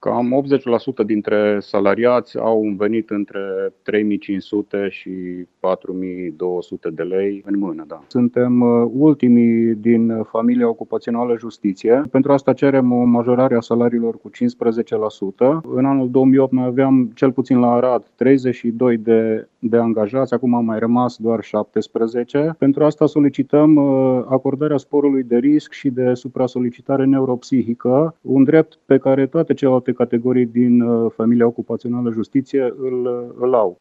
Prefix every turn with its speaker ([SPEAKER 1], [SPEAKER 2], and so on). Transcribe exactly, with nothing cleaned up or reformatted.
[SPEAKER 1] Cam optzeci la sută dintre salariați au un venit între trei mii cinci sute și patru mii două sute de lei în mână, da. Suntem ultimii din familia ocupațională justiție. Pentru asta cerem o majorare a salariilor cu cincisprezece la sută. În anul două mii opt noi aveam, cel puțin la Arad, treizeci și doi de, de angajați, acum au mai rămas doar șaptesprezece. Pentru asta solicităm acordarea sporului de risc și de supra-solicitare neuropsihică, un drept pe care toate celelalte categorii din familia ocupațională justiție îl, îl au.